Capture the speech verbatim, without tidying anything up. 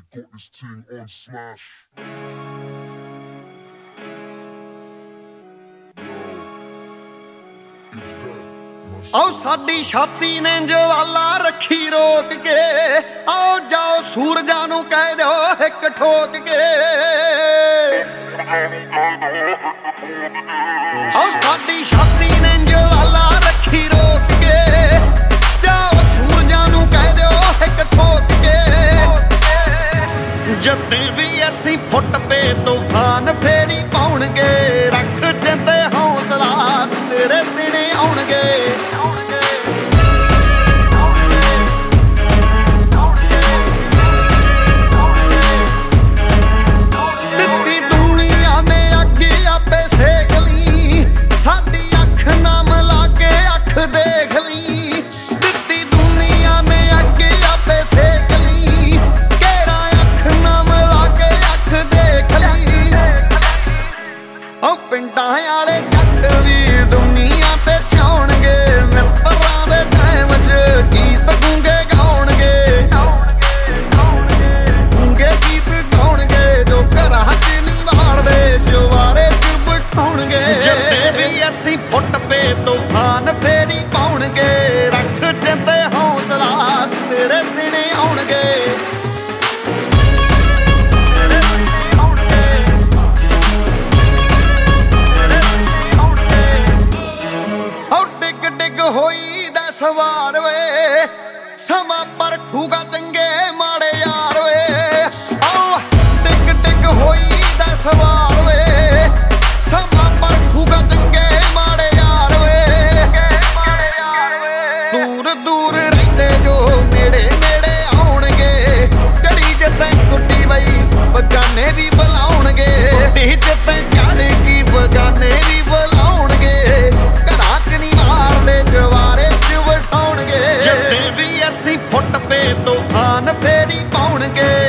got this thing on smash. ਆਓ ਸਾਡੀ ਛਾਤੀ ਨੇ ਜਵਾਲਾ ਰੱਖੀ ਰੋਕ ਕੇ, ਆਓ ਜਾਓ ਸੂਰਜਾਂ ਨੂੰ ਕਹਿ ਦਿਓ ਇੱਕ ਠੋਕ ਕੇ। ਆਓ ਸਾਡੀ ਛਾਤੀ ਨੇ ਜਵਾਲਾ ਰੱਖੀ ਰੋਕ ਕੇ, ਜਾਓ ਸੂਰਜਾਂ ਨੂੰ ਕਹਿ ਦਿਓ ਇੱਕ ਠੋਕ ਕੇ। ਜੱਦੇ ਵੀ ਅਸੀਂ ਫੁੱਟ ਪੇ ਤੂਫਾਨ ਫੇਰੀ ਪਾਉਣਗੇ, ਰੱਖ ਜਿੰਦੇ ਹੌਸਲਾ ਤੇਰੇ ਦਿਨੇ ਆਉਣਗੇ। ਦਿੱਤੀ ਦੁਨੀਆ ਨੇ ਅੱਗੇ ਆਪੇ ਸੇਕ ਲਈ, ਸਾਡੀ ਅੱਖ ਨਾਮ ਲਾ ਕੇ ਅੱਖ ਦੇਖ ਲਈ। ਦਿੱਤੀ ਦੁਨੀਆ ਨੇ ਅੱਗੇ ਆਪੇ ਸੇਕ ਲਈ, ਘੇਰਾ ਅੱਖ ਨਾਮ ਲਾ ਕੇ ਅੱਖ ਦੇਖ ਲਈ। ਉਹ ਪਿੰਡਾਂ ਵਾਲੇ ਜੱਟ ਵੀ ਦੁਨੀਆ ਤੇ ਚਾਉਣਗੇ, ਮਿੱਤਰਾਂ ਦੇ ਟਾਈਮ 'ਚ ਗੀਤ ਗੂੰਗੇ ਗਾਉਣਗੇ। ਗੂੰਗੇ ਗੀਤ ਗਾਉਣਗੇ ਜੋ ਘਰਾਂ 'ਚ ਨਹੀਂ ਵਾੜਦੇ, ਜਵਾਰੇ 'ਚ ਬਿਠਾਉਣਗੇ। ਜੱਦੇ ਵੀ ਅਸੀਂ ਫੁੱਟ ਪੇ ਤੂਫਾਨ ਫੇਰੀ ਪਾਉਣਗੇ, ਰੱਖ ਜਿੰਦੇ ਹੌਸਲਾ ਤੇਰੇ ਦਿਨੇ ਆਉਣਗੇ। ਹੋਈ ਦਾ ਸਵਾਰ ਵੇ, ਸਮਾਂ ਪਰਖੂਗਾ ਚੰਗੇ ਮਾੜੇ ਯਾਰ ਵੇ। ਆਓ ਟਿਕ ਟਿਕ ਹੋਈ ਦਾ ਸਵਾਰ ਵੇ, ਸਮਾਂ ਪਰਖੂਗਾ ਚੰਗੇ ਮਾੜੇ ਯਾਰ ਵੇ। ਦੂਰ ਦੂਰ ਰਹਿੰਦੇ ਜੋ ਨੇੜੇ ਨੇੜੇ ਆਉਣਗੇ, ਜੜੀ ਜਿੱਦਾਂ ਕੁੱਟੀ ਬਈ ਬਗਾਨੇ ਵੀ ਬੁਲਾਉਣਗੇ। ਕੁੱਟੀ ਜਿੱਦਾਂ ਚਾੜੇ ਕੀ ਬਗਾਨੇ ਵੀ ਬੁਲਾਉਣਗੇ, ਘਰਾਂ 'ਚ ਨਹੀਂ ਮਾਰਦੇ ਜਵਾਰੇ 'ਚ ਬਿਠਾਉਣਗੇ। ਜੱਦੇ ਵੀ ਅਸੀਂ ਫੁੱਟ ਪੇ ਤੂਫਾਨ ਫੇਰੀ ਪਾਉਣਗੇ,